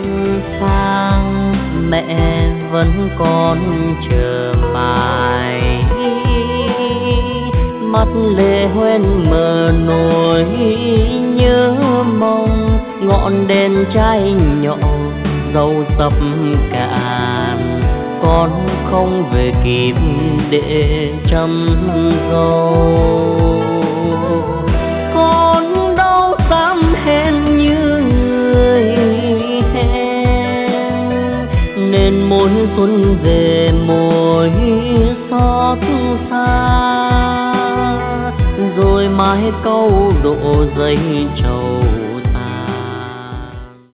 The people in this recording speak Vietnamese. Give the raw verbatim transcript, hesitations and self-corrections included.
xuân sang mẹ vẫn còn chờ mãi, mắt lệ hoen mờ nỗi nhớ mong, ngọn đèn cháy nhỏ dầu sập cạn, con không về kịp để chăm dâu. Con đâu dám hẹn như người hẹn, nên mỗi xuân về mỗi xót xa, rồi mãi câu độ dây trầu